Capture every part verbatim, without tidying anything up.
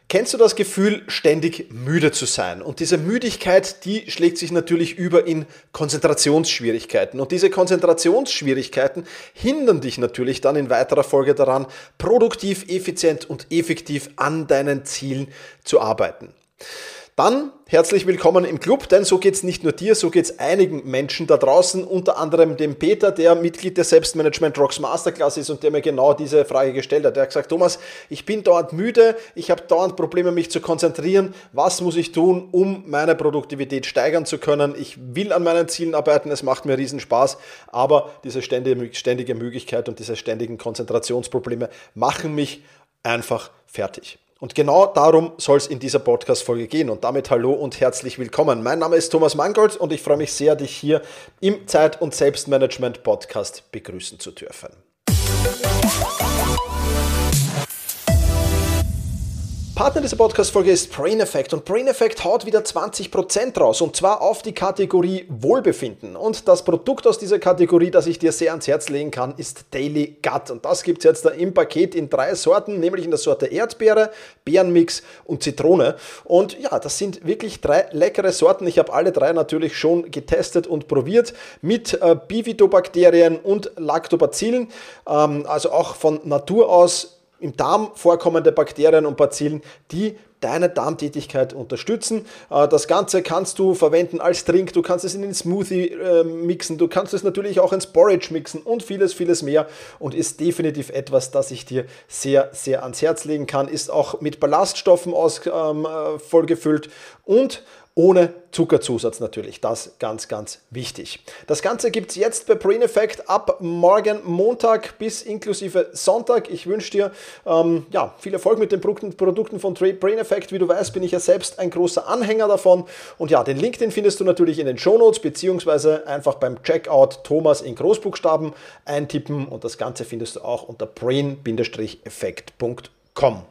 Kennst du das Gefühl, ständig müde zu sein? Und diese Müdigkeit, die schlägt sich natürlich über in Konzentrationsschwierigkeiten. Und diese Konzentrationsschwierigkeiten hindern dich natürlich dann in weiterer Folge daran, produktiv, effizient und effektiv an deinen Zielen zu arbeiten. Dann herzlich willkommen im Club, denn so geht's nicht nur dir, so geht's einigen Menschen da draußen, unter anderem dem Peter, der Mitglied der Selbstmanagement Rocks Masterclass ist und der mir genau diese Frage gestellt hat. Der hat gesagt, Thomas, ich bin dauernd müde, ich habe dauernd Probleme, mich zu konzentrieren. Was muss ich tun, um meine Produktivität steigern zu können? Ich will an meinen Zielen arbeiten, es macht mir riesen Spaß, aber diese ständige, ständige Müdigkeit und diese ständigen Konzentrationsprobleme machen mich einfach fertig. Und genau darum soll es in dieser Podcast-Folge gehen. Und damit hallo und herzlich willkommen. Mein Name ist Thomas Mangold und ich freue mich sehr, dich hier im Zeit- und Selbstmanagement-Podcast begrüßen zu dürfen. Partner dieser Podcast-Folge ist Brain Effect und Brain Effect haut wieder zwanzig Prozent raus und zwar auf die Kategorie Wohlbefinden. Und das Produkt aus dieser Kategorie, das ich dir sehr ans Herz legen kann, ist Daily Gut. Und das gibt es jetzt da im Paket in drei Sorten, nämlich in der Sorte Erdbeere, Beerenmix und Zitrone. Und ja, das sind wirklich drei leckere Sorten. Ich habe alle drei natürlich schon getestet und probiert mit äh, Bifidobakterien und Lactobacillen, ähm, also auch von Natur aus im Darm vorkommende Bakterien und Bazillen, die deine Darmtätigkeit unterstützen. Das Ganze kannst du verwenden als Drink, du kannst es in den Smoothie mixen, du kannst es natürlich auch ins Porridge mixen und vieles, vieles mehr und ist definitiv etwas, das ich dir sehr, sehr ans Herz legen kann. Ist auch mit Ballaststoffen aus, ähm, vollgefüllt und ohne Zuckerzusatz natürlich, das ganz, ganz wichtig. Das Ganze gibt es jetzt bei Brain Effect ab morgen Montag bis inklusive Sonntag. Ich wünsche dir ähm, ja, viel Erfolg mit den Produkten von Brain Effect. Wie du weißt, bin ich ja selbst ein großer Anhänger davon. Und ja, den Link, den findest du natürlich in den Shownotes, beziehungsweise einfach beim Checkout Thomas in Großbuchstaben eintippen. Und das Ganze findest du auch unter brain effect punkt com.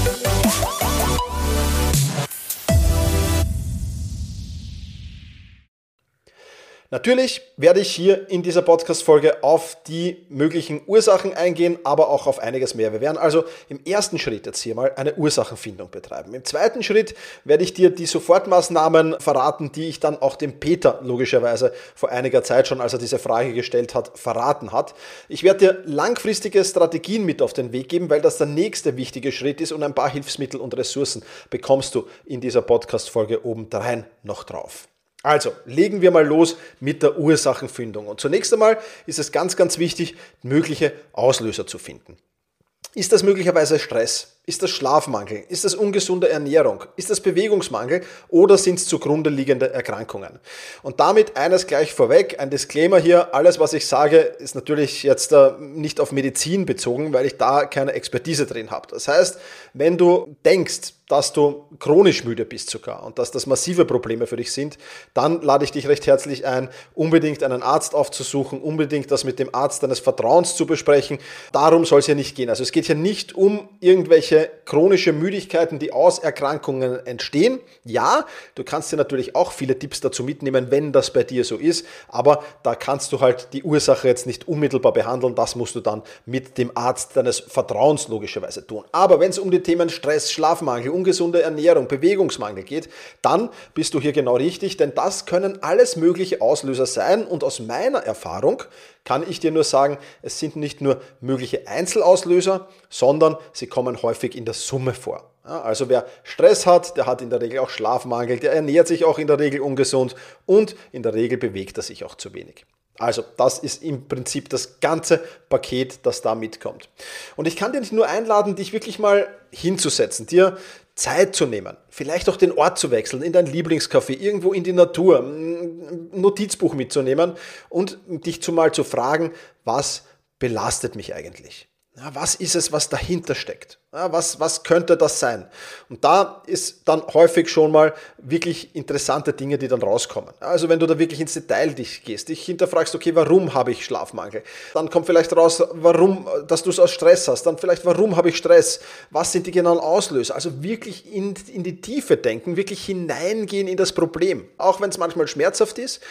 Natürlich werde ich hier in dieser Podcast-Folge auf die möglichen Ursachen eingehen, aber auch auf einiges mehr. Wir werden also im ersten Schritt jetzt hier mal eine Ursachenfindung betreiben. Im zweiten Schritt werde ich dir die Sofortmaßnahmen verraten, die ich dann auch dem Peter logischerweise vor einiger Zeit schon, als er diese Frage gestellt hat, verraten hat. Ich werde dir langfristige Strategien mit auf den Weg geben, weil das der nächste wichtige Schritt ist und ein paar Hilfsmittel und Ressourcen bekommst du in dieser Podcast-Folge obendrein noch drauf. Also, legen wir mal los mit der Ursachenfindung. Und zunächst einmal ist es ganz, ganz wichtig, mögliche Auslöser zu finden. Ist das möglicherweise Stress? Ist das Schlafmangel? Ist das ungesunde Ernährung? Ist das Bewegungsmangel? Oder sind es zugrunde liegende Erkrankungen? Und damit eines gleich vorweg, ein Disclaimer hier, alles was ich sage, ist natürlich jetzt äh, nicht auf Medizin bezogen, weil ich da keine Expertise drin habe. Das heißt, wenn du denkst, dass du chronisch müde bist sogar und dass das massive Probleme für dich sind, dann lade ich dich recht herzlich ein, unbedingt einen Arzt aufzusuchen, unbedingt das mit dem Arzt deines Vertrauens zu besprechen. Darum soll es hier nicht gehen. Also es geht hier nicht um irgendwelche chronische Müdigkeiten, die aus Erkrankungen entstehen. Ja, du kannst dir natürlich auch viele Tipps dazu mitnehmen, wenn das bei dir so ist, aber da kannst du halt die Ursache jetzt nicht unmittelbar behandeln. Das musst du dann mit dem Arzt deines Vertrauens logischerweise tun. Aber wenn es um die Themen Stress, Schlafmangel, ungesunde Ernährung, Bewegungsmangel geht, dann bist du hier genau richtig, denn das können alles mögliche Auslöser sein und aus meiner Erfahrung kann ich dir nur sagen, es sind nicht nur mögliche Einzelauslöser, sondern sie kommen häufig in der Summe vor. Ja, also wer Stress hat, der hat in der Regel auch Schlafmangel, der ernährt sich auch in der Regel ungesund und in der Regel bewegt er sich auch zu wenig. Also das ist im Prinzip das ganze Paket, das da mitkommt. Und ich kann dir nicht nur einladen, dich wirklich mal hinzusetzen, dir Zeit zu nehmen, vielleicht auch den Ort zu wechseln, in dein Lieblingscafé, irgendwo in die Natur, ein Notizbuch mitzunehmen und dich zumal zu fragen, was belastet mich eigentlich? Ja, was ist es, was dahinter steckt? Ja, was, was könnte das sein? Und da ist dann häufig schon mal wirklich interessante Dinge, die dann rauskommen. Also wenn du da wirklich ins Detail dich gehst, dich hinterfragst, okay, warum habe ich Schlafmangel? Dann kommt vielleicht raus, warum, dass du es aus Stress hast. Dann vielleicht, warum habe ich Stress? Was sind die genauen Auslöser? Also wirklich in, in die Tiefe denken, wirklich hineingehen in das Problem. Auch wenn es manchmal schmerzhaft ist.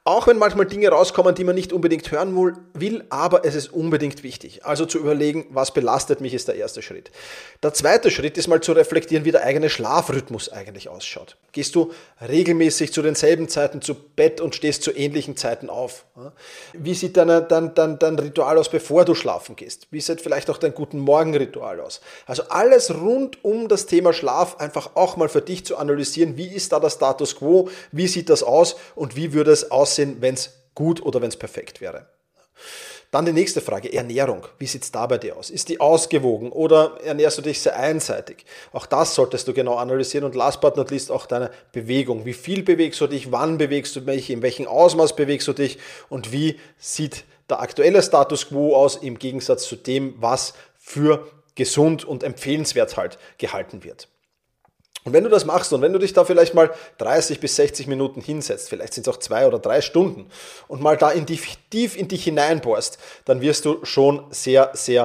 Auch wenn manchmal Dinge rauskommen, die man nicht unbedingt hören will, aber es ist unbedingt wichtig. Also zu überlegen, was belastet mich, ist der erste Schritt. Der zweite Schritt ist mal zu reflektieren, wie der eigene Schlafrhythmus eigentlich ausschaut. Gehst du regelmäßig zu denselben Zeiten zu Bett und stehst zu ähnlichen Zeiten auf? Wie sieht deine, dein, dein, dein Ritual aus, bevor du schlafen gehst? Wie sieht vielleicht auch dein Guten Morgen-Ritual aus? Also alles rund um das Thema Schlaf einfach auch mal für dich zu analysieren. Wie ist da der Status quo? Wie sieht das aus? Und wie würde es aussehen, wenn es gut oder wenn es perfekt wäre. Dann die nächste Frage, Ernährung. Wie sieht es da bei dir aus? Ist die ausgewogen oder ernährst du dich sehr einseitig? Auch das solltest du genau analysieren und last but not least auch deine Bewegung. Wie viel bewegst du dich? Wann bewegst du dich? In welchem Ausmaß bewegst du dich? Und wie sieht der aktuelle Status quo aus im Gegensatz zu dem, was für gesund und empfehlenswert halt gehalten wird? Und wenn du das machst und wenn du dich da vielleicht mal dreißig bis sechzig Minuten hinsetzt, vielleicht sind es auch zwei oder drei Stunden und mal da in die, tief in dich hineinbohrst, dann wirst du schon sehr, sehr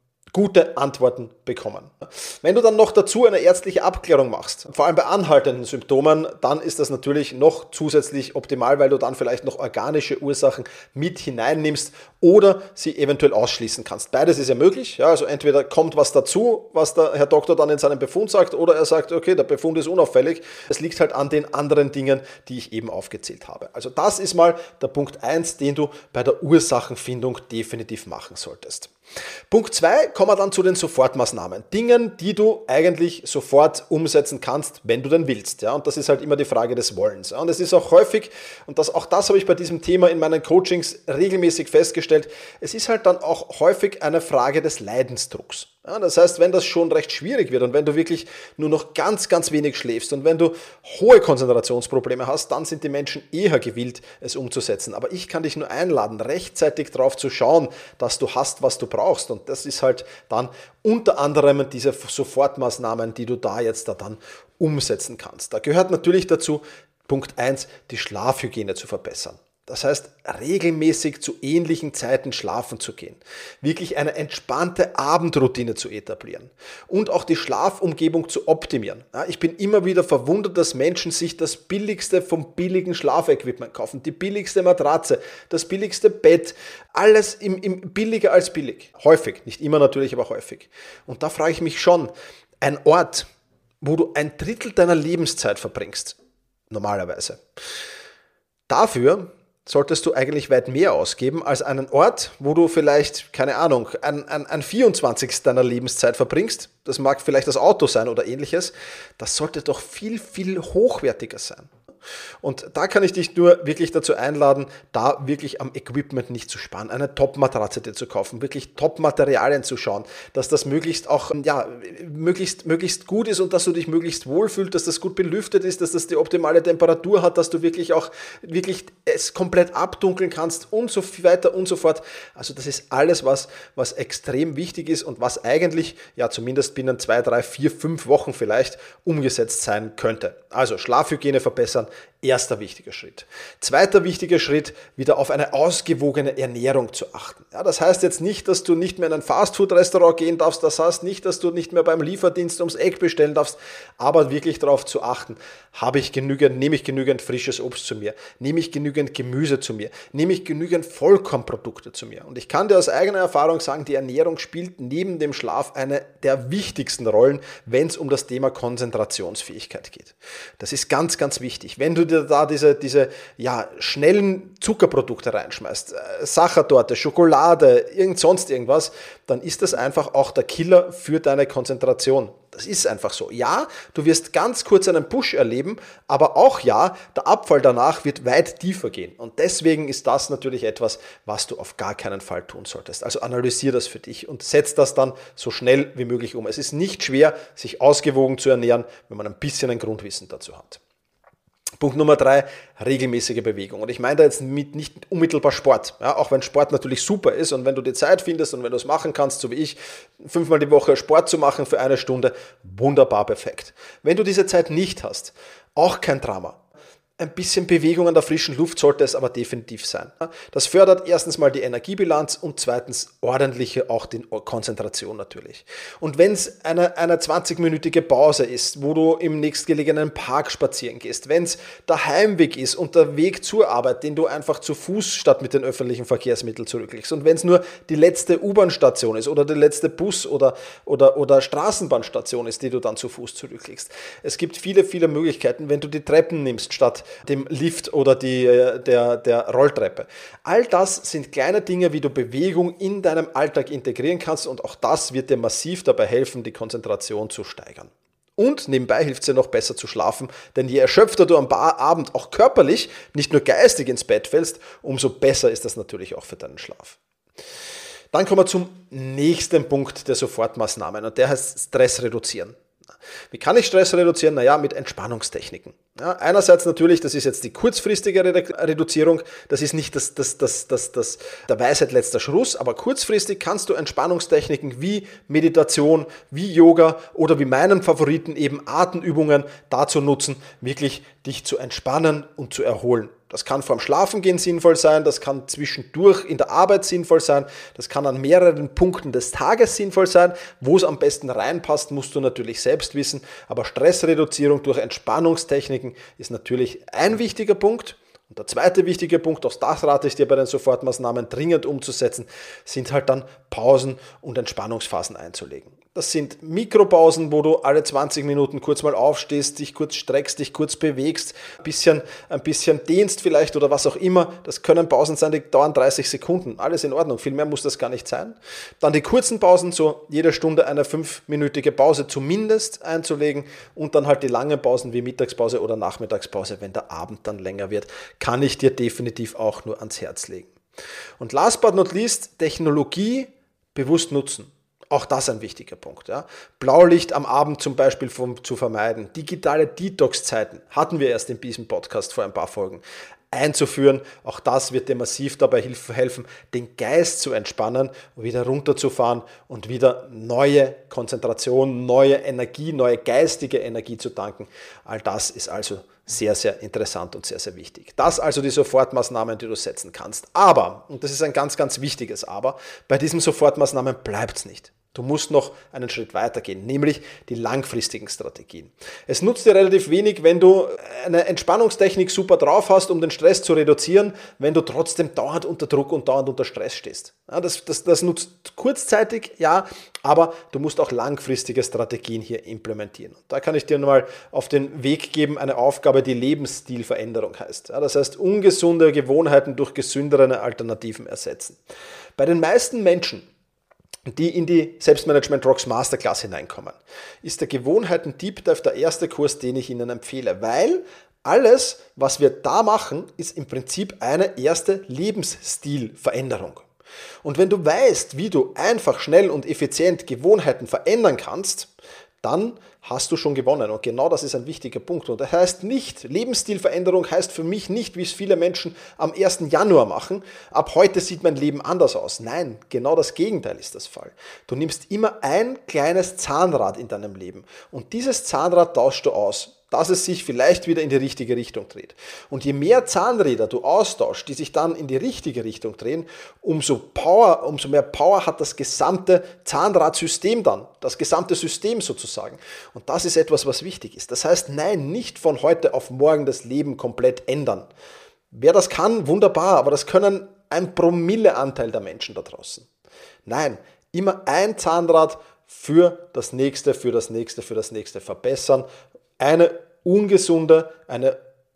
gute Antworten bekommen. Wenn du dann noch dazu eine ärztliche Abklärung machst, vor allem bei anhaltenden Symptomen, dann ist das natürlich noch zusätzlich optimal, weil du dann vielleicht noch organische Ursachen mit hineinnimmst oder sie eventuell ausschließen kannst. Beides ist ja möglich. Ja, also entweder kommt was dazu, was der Herr Doktor dann in seinem Befund sagt, oder er sagt, okay, der Befund ist unauffällig. Es liegt halt an den anderen Dingen, die ich eben aufgezählt habe. Also das ist mal der Punkt eins, den du bei der Ursachenfindung definitiv machen solltest. Punkt zwei, kommen wir dann zu den Sofortmaßnahmen. Dingen, die du eigentlich sofort umsetzen kannst, wenn du denn willst. Ja? Und das ist halt immer die Frage des Wollens. Ja? Und es ist auch häufig, und das, auch das habe ich bei diesem Thema in meinen Coachings regelmäßig festgestellt, es ist halt dann auch häufig eine Frage des Leidensdrucks. Ja, das heißt, wenn das schon recht schwierig wird und wenn du wirklich nur noch ganz, ganz wenig schläfst und wenn du hohe Konzentrationsprobleme hast, dann sind die Menschen eher gewillt, es umzusetzen. Aber ich kann dich nur einladen, rechtzeitig darauf zu schauen, dass du hast, was du brauchst. Und das ist halt dann unter anderem diese Sofortmaßnahmen, die du da jetzt da dann umsetzen kannst. Da gehört natürlich dazu, Punkt eins, die Schlafhygiene zu verbessern. Das heißt, regelmäßig zu ähnlichen Zeiten schlafen zu gehen. Wirklich eine entspannte Abendroutine zu etablieren. Und auch die Schlafumgebung zu optimieren. Ja, ich bin immer wieder verwundert, dass Menschen sich das billigste vom billigen Schlafequipment kaufen. Die billigste Matratze, das billigste Bett. Alles im, im billiger als billig. Häufig, nicht immer natürlich, aber häufig. Und da frage ich mich schon, ein Ort, wo du ein Drittel deiner Lebenszeit verbringst, normalerweise. Dafür solltest du eigentlich weit mehr ausgeben als einen Ort, wo du vielleicht, keine Ahnung, ein, ein, ein vierundzwanzigstel deiner Lebenszeit verbringst. Das mag vielleicht das Auto sein oder ähnliches. Das sollte doch viel, viel hochwertiger sein. Und da kann ich dich nur wirklich dazu einladen, da wirklich am Equipment nicht zu sparen, eine Top-Matratze dir zu kaufen, wirklich Top-Materialien zu schauen, dass das möglichst auch, ja, möglichst, möglichst gut ist und dass du dich möglichst wohlfühlst, dass das gut belüftet ist, dass das die optimale Temperatur hat, dass du wirklich auch wirklich es komplett abdunkeln kannst und so weiter und so fort. Also das ist alles was, was extrem wichtig ist und was eigentlich, ja, zumindest binnen zwei, drei, vier, fünf Wochen vielleicht umgesetzt sein könnte. Also Schlafhygiene verbessern, erster wichtiger Schritt. Zweiter wichtiger Schritt, wieder auf eine ausgewogene Ernährung zu achten. Ja, das heißt jetzt nicht, dass du nicht mehr in ein Fastfood-Restaurant gehen darfst, das heißt nicht, dass du nicht mehr beim Lieferdienst ums Eck bestellen darfst, aber wirklich darauf zu achten, habe ich genügend, nehme ich genügend frisches Obst zu mir, nehme ich genügend Gemüse zu mir, nehme ich genügend Vollkornprodukte zu mir. Und ich kann dir aus eigener Erfahrung sagen, die Ernährung spielt neben dem Schlaf eine der wichtigsten Rollen, wenn es um das Thema Konzentrationsfähigkeit geht. Das ist ganz, ganz wichtig. Wenn du dir da diese, diese ja, schnellen Zuckerprodukte reinschmeißt, äh, Sachertorte, Schokolade, irgend sonst irgendwas, dann ist das einfach auch der Killer für deine Konzentration. Das ist einfach so. Ja, du wirst ganz kurz einen Push erleben, aber auch ja, der Abfall danach wird weit tiefer gehen. Und deswegen ist das natürlich etwas, was du auf gar keinen Fall tun solltest. Also analysier das für dich und setz das dann so schnell wie möglich um. Es ist nicht schwer, sich ausgewogen zu ernähren, wenn man ein bisschen ein Grundwissen dazu hat. Punkt Nummer drei, regelmäßige Bewegung. Und ich meine da jetzt mit nicht unmittelbar Sport. Ja, auch wenn Sport natürlich super ist und wenn du die Zeit findest und wenn du es machen kannst, so wie ich, fünfmal die Woche Sport zu machen für eine Stunde, wunderbar perfekt. Wenn du diese Zeit nicht hast, auch kein Drama. Ein bisschen Bewegung an der frischen Luft sollte es aber definitiv sein. Das fördert erstens mal die Energiebilanz und zweitens ordentliche auch die Konzentration natürlich. Und wenn es eine, eine zwanzigminütige Pause ist, wo du im nächstgelegenen Park spazieren gehst, wenn es der Heimweg ist und der Weg zur Arbeit, den du einfach zu Fuß statt mit den öffentlichen Verkehrsmitteln zurücklegst und wenn es nur die letzte U-Bahn-Station ist oder die letzte Bus- oder, oder, oder Straßenbahnstation ist, die du dann zu Fuß zurücklegst. Es gibt viele, viele Möglichkeiten, wenn du die Treppen nimmst statt dem Lift oder die, der, der Rolltreppe. All das sind kleine Dinge, wie du Bewegung in deinem Alltag integrieren kannst und auch das wird dir massiv dabei helfen, die Konzentration zu steigern. Und nebenbei hilft es dir noch besser zu schlafen, denn je erschöpfter du am Abend auch körperlich, nicht nur geistig ins Bett fällst, umso besser ist das natürlich auch für deinen Schlaf. Dann kommen wir zum nächsten Punkt der Sofortmaßnahmen und der heißt Stress reduzieren. Wie kann ich Stress reduzieren? Naja, mit Entspannungstechniken. Ja, einerseits natürlich, das ist jetzt die kurzfristige Reduzierung, das ist nicht das, das, das, das, das, der Weisheit letzter Schluss, aber kurzfristig kannst du Entspannungstechniken wie Meditation, wie Yoga oder wie meinen Favoriten eben Atemübungen dazu nutzen, wirklich dich zu entspannen und zu erholen. Das kann vorm Schlafengehen sinnvoll sein, das kann zwischendurch in der Arbeit sinnvoll sein, das kann an mehreren Punkten des Tages sinnvoll sein. Wo es am besten reinpasst, musst du natürlich selbst wissen, aber Stressreduzierung durch Entspannungstechniken ist natürlich ein wichtiger Punkt. Und der zweite wichtige Punkt, auch das rate ich dir bei den Sofortmaßnahmen dringend umzusetzen, sind halt dann Pausen und Entspannungsphasen einzulegen. Das sind Mikropausen, wo du alle zwanzig Minuten kurz mal aufstehst, dich kurz streckst, dich kurz bewegst, ein bisschen, ein bisschen dehnst vielleicht oder was auch immer. Das können Pausen sein, die dauern dreißig Sekunden. Alles in Ordnung, viel mehr muss das gar nicht sein. Dann die kurzen Pausen, so jede Stunde eine fünfminütige Pause zumindest einzulegen und dann halt die langen Pausen wie Mittagspause oder Nachmittagspause, wenn der Abend dann länger wird, kann ich dir definitiv auch nur ans Herz legen. Und last but not least, Technologie bewusst nutzen. Auch das ein wichtiger Punkt. Ja. Blaulicht am Abend zum Beispiel vom, zu vermeiden. Digitale Detox-Zeiten hatten wir erst in diesem Podcast vor ein paar Folgen einzuführen. Auch das wird dir massiv dabei helfen, den Geist zu entspannen, wieder runterzufahren und wieder neue Konzentration, neue Energie, neue geistige Energie zu tanken. All das ist also sehr, sehr interessant und sehr, sehr wichtig. Das also die Sofortmaßnahmen, die du setzen kannst. Aber, und das ist ein ganz, ganz wichtiges Aber, bei diesen Sofortmaßnahmen bleibt es nicht. Du musst noch einen Schritt weiter gehen, nämlich die langfristigen Strategien. Es nutzt dir relativ wenig, wenn du eine Entspannungstechnik super drauf hast, um den Stress zu reduzieren, wenn du trotzdem dauernd unter Druck und dauernd unter Stress stehst. Ja, das, das, das nutzt kurzzeitig, ja, aber du musst auch langfristige Strategien hier implementieren. Und da kann ich dir mal auf den Weg geben, eine Aufgabe, die Lebensstilveränderung heißt. Ja, das heißt, ungesunde Gewohnheiten durch gesündere Alternativen ersetzen. Bei den meisten Menschen, die in die Selbstmanagement Rocks Masterclass hineinkommen, ist der Gewohnheiten Deep Dive der erste Kurs, den ich Ihnen empfehle, weil alles, was wir da machen, ist im Prinzip eine erste Lebensstilveränderung. Und wenn du weißt, wie du einfach, schnell und effizient Gewohnheiten verändern kannst, dann hast du schon gewonnen. Und genau das ist ein wichtiger Punkt. Und das heißt nicht, Lebensstilveränderung heißt für mich nicht, wie es viele Menschen am ersten Januar machen, ab heute sieht mein Leben anders aus. Nein, genau das Gegenteil ist das Fall. Du nimmst immer ein kleines Zahnrad in deinem Leben und dieses Zahnrad tauschst du aus, dass es sich vielleicht wieder in die richtige Richtung dreht. Und je mehr Zahnräder du austauschst, die sich dann in die richtige Richtung drehen, umso Power, umso mehr Power hat das gesamte Zahnradsystem dann, das gesamte System sozusagen. Und das ist etwas, was wichtig ist. Das heißt, nein, nicht von heute auf morgen das Leben komplett ändern. Wer das kann, wunderbar, aber das können ein Promilleanteil der Menschen da draußen. Nein, immer ein Zahnrad für das nächste, für das nächste, für das nächste verbessern. Eine ungesunde, eine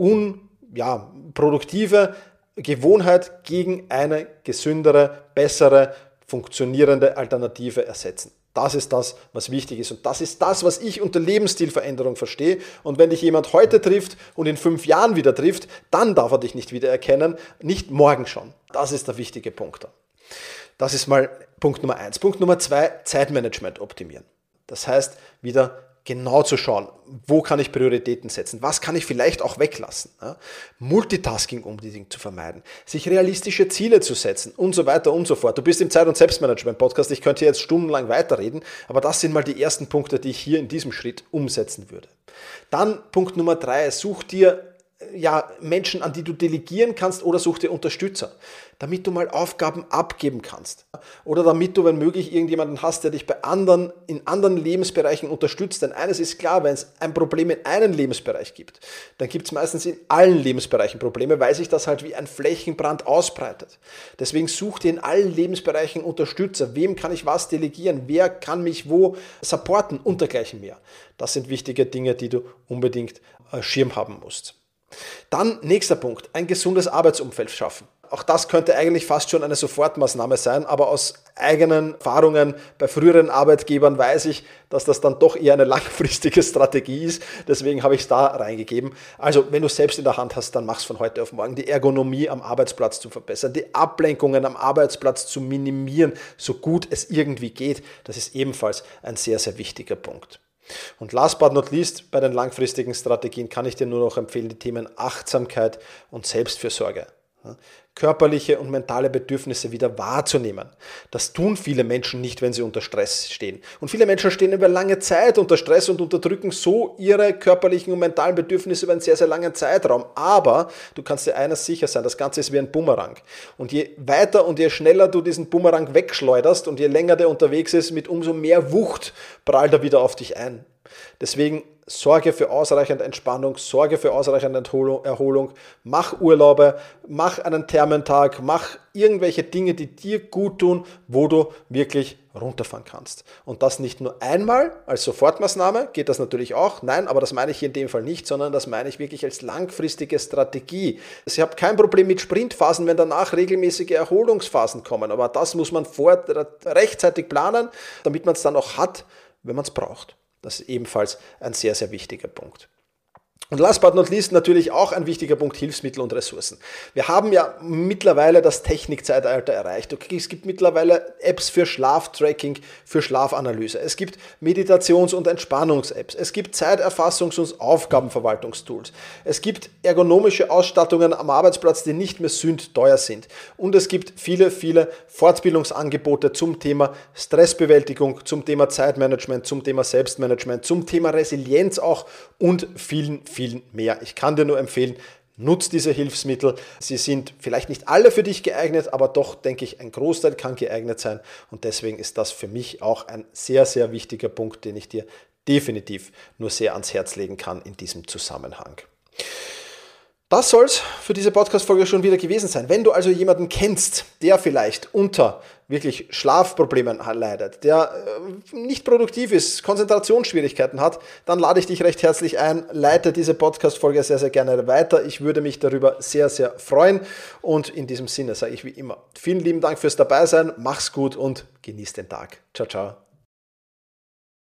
unproduktive ja, Gewohnheit gegen eine gesündere, bessere, funktionierende Alternative ersetzen. Das ist das, was wichtig ist. Und das ist das, was ich unter Lebensstilveränderung verstehe. Und wenn dich jemand heute trifft und in fünf Jahren wieder trifft, dann darf er dich nicht wiedererkennen, nicht morgen schon. Das ist der wichtige Punkt. Das ist mal Punkt Nummer eins. Punkt Nummer zwei, Zeitmanagement optimieren. Das heißt, wieder genau zu schauen, wo kann ich Prioritäten setzen, was kann ich vielleicht auch weglassen. Ja? Multitasking unbedingt zu vermeiden, sich realistische Ziele zu setzen und so weiter und so fort. Du bist im Zeit- und Selbstmanagement-Podcast, ich könnte hier jetzt stundenlang weiterreden, aber das sind mal die ersten Punkte, die ich hier in diesem Schritt umsetzen würde. Dann Punkt Nummer drei, such dir ja, Menschen, an die du delegieren kannst, oder such dir Unterstützer, damit du mal Aufgaben abgeben kannst. Oder damit du, wenn möglich, irgendjemanden hast, der dich bei anderen, in anderen Lebensbereichen unterstützt. Denn eines ist klar, wenn es ein Problem in einem Lebensbereich gibt, dann gibt es meistens in allen Lebensbereichen Probleme, weil sich das halt wie ein Flächenbrand ausbreitet. Deswegen such dir in allen Lebensbereichen Unterstützer. Wem kann ich was delegieren? Wer kann mich wo supporten? Und dergleichen mehr. Das sind wichtige Dinge, die du unbedingt äh, Schirm haben musst. Dann nächster Punkt, ein gesundes Arbeitsumfeld schaffen. Auch das könnte eigentlich fast schon eine Sofortmaßnahme sein, aber aus eigenen Erfahrungen bei früheren Arbeitgebern weiß ich, dass das dann doch eher eine langfristige Strategie ist. Deswegen habe ich es da reingegeben. Also wenn du selbst in der Hand hast, dann mach es von heute auf morgen. Die Ergonomie am Arbeitsplatz zu verbessern, die Ablenkungen am Arbeitsplatz zu minimieren, so gut es irgendwie geht. Das ist ebenfalls ein sehr, sehr wichtiger Punkt. Und last but not least, bei den langfristigen Strategien kann ich dir nur noch empfehlen, die Themen Achtsamkeit und Selbstfürsorge. Körperliche und mentale Bedürfnisse wieder wahrzunehmen. Das tun viele Menschen nicht, wenn sie unter Stress stehen. Und viele Menschen stehen über lange Zeit unter Stress und unterdrücken so ihre körperlichen und mentalen Bedürfnisse über einen sehr, sehr langen Zeitraum. Aber du kannst dir eines sicher sein, das Ganze ist wie ein Bumerang. Und je weiter und je schneller du diesen Bumerang wegschleuderst und je länger der unterwegs ist, mit umso mehr Wucht prallt er wieder auf dich ein. Deswegen sorge für ausreichend Entspannung, sorge für ausreichend Erholung, mach Urlaube, mach einen Thermentag, mach irgendwelche Dinge, die dir gut tun, wo du wirklich runterfahren kannst. Und das nicht nur einmal als Sofortmaßnahme, geht das natürlich auch, nein, aber das meine ich hier in dem Fall nicht, sondern das meine ich wirklich als langfristige Strategie. Ich habe kein Problem mit Sprintphasen, wenn danach regelmäßige Erholungsphasen kommen, aber das muss man vor, rechtzeitig planen, damit man es dann auch hat, wenn man es braucht. Das ist ebenfalls ein sehr, sehr wichtiger Punkt. Und last but not least natürlich auch ein wichtiger Punkt, Hilfsmittel und Ressourcen. Wir haben ja mittlerweile das Technikzeitalter erreicht. Es gibt mittlerweile Apps für Schlaftracking, für Schlafanalyse. Es gibt Meditations- und Entspannungs-Apps. Es gibt Zeiterfassungs- und Aufgabenverwaltungstools. Es gibt ergonomische Ausstattungen am Arbeitsplatz, die nicht mehr sündteuer sind. Und es gibt viele, viele Fortbildungsangebote zum Thema Stressbewältigung, zum Thema Zeitmanagement, zum Thema Selbstmanagement, zum Thema Resilienz auch und vielen, viel mehr. Ich kann dir nur empfehlen, nutz diese Hilfsmittel. Sie sind vielleicht nicht alle für dich geeignet, aber doch, denke ich, ein Großteil kann geeignet sein. Und deswegen ist das für mich auch ein sehr, sehr wichtiger Punkt, den ich dir definitiv nur sehr ans Herz legen kann in diesem Zusammenhang. Das soll es für diese Podcast-Folge schon wieder gewesen sein. Wenn du also jemanden kennst, der vielleicht unter wirklich Schlafproblemen leidet, der nicht produktiv ist, Konzentrationsschwierigkeiten hat, dann lade ich dich recht herzlich ein, leite diese Podcast-Folge sehr, sehr gerne weiter. Ich würde mich darüber sehr, sehr freuen. Und in diesem Sinne sage ich wie immer, vielen lieben Dank fürs Dabeisein, mach's gut und genieß den Tag. Ciao, ciao.